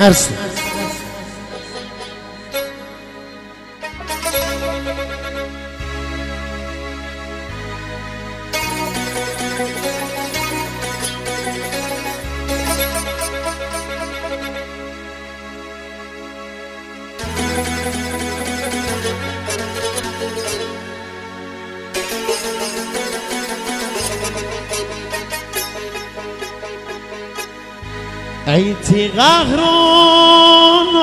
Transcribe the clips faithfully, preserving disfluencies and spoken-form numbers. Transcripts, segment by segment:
مرسی. ای تیغهران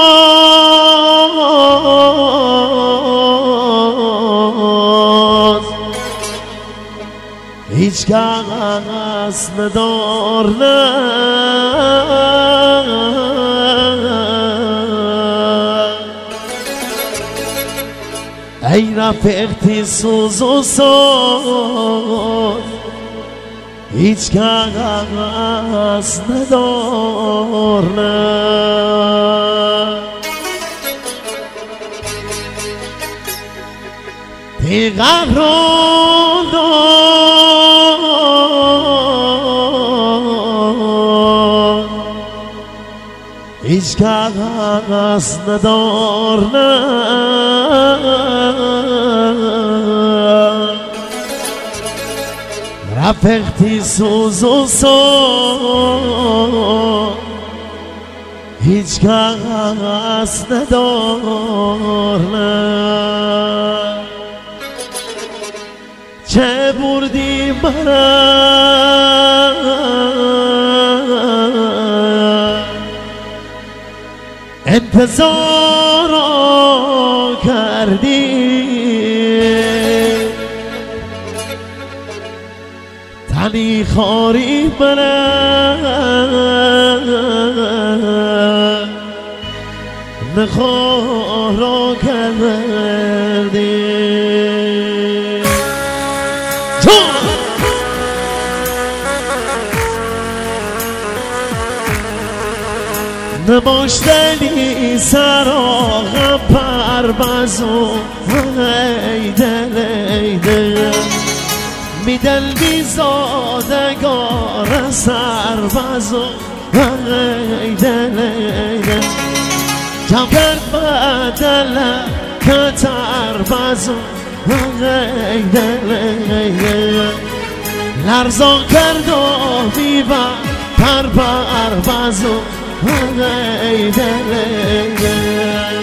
هیچ کس ندار نه ای رفیقتی سوز و سوز هیچ کس ندار نه تیغهران هیچ کس ندار نه رفیقتی سوز و سوز هیچ کس ندار نه چه بردی من انتظار کردی تنی خاری من نخورا کردی نماشتنی سراغ پربزو ای دل ای دل می دل بی زادگار سربزو ای دل ای دل کم کرد بدل کتر بزو ای دل ای دل لرزان کرد و بیبر پر بر بزو ای دل ای دل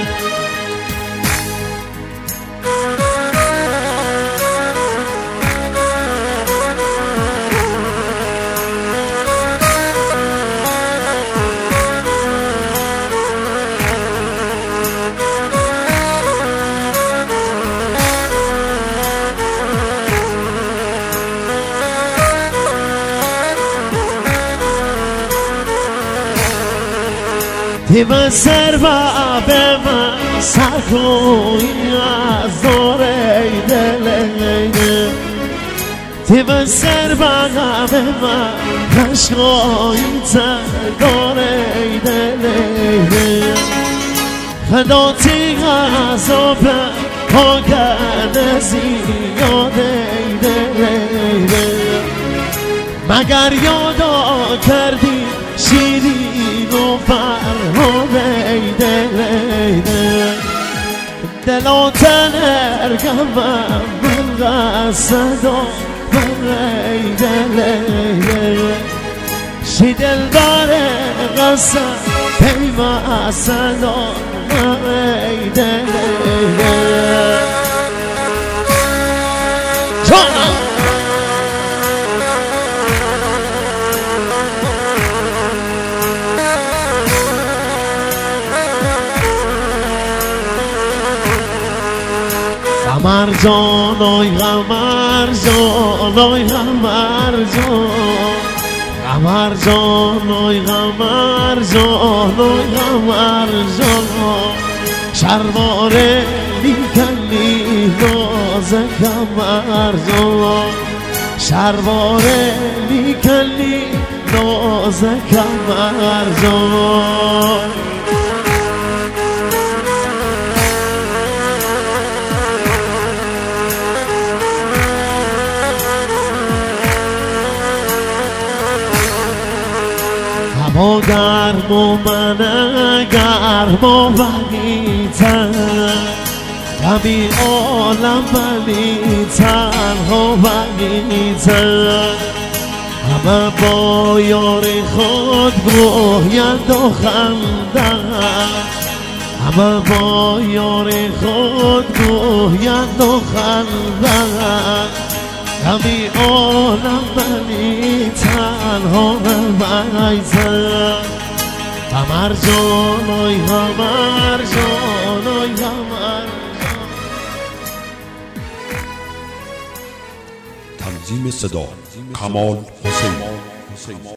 تیمه سر و به من سرخوی از دور ای دل ای دل تیمه سر و به من کشکایی تردار ای دل ای دل خداتی غذاب پا کرده زیاد ای دل ای دل مگر یادا کردی شیرین و فرهاد ای دل ای دل دلا تنرگم من قصد و ای دل ای دل شی دل بر قصد پیما اصد ای دل ای دل جانم غمر جان آی غمر جان آی غمر جان غمر جان آی غمر جان آی غمر جان شرواره لیکنی ناز غمر جان شرواره لیکنی ناز غمر جان هوا گرم و من گرم و ولیتر غمی عالم ولیتر و ولیتر همه با یار خود گویند و خندند همه با یار خود گویند و خندند غمی عالم ولی تنها ولیتر قمر جان آی قمر جان آی قمر تنظیم صدا کمال حسین.